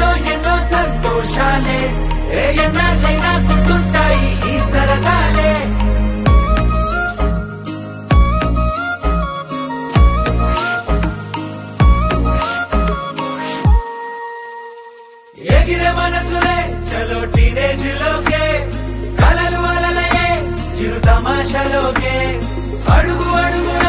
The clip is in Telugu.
జీవితంలో ఎన్నో సంతోషాలే ఎన్నాళ్ళైనా గుర్తుంటాయి ఈ సరదాలే. ఎగిరే మనసులే చలో టీనేజ్ లోకే, కలలు అలలయే చిరు తమాషలోకే, అడుగు అడుగు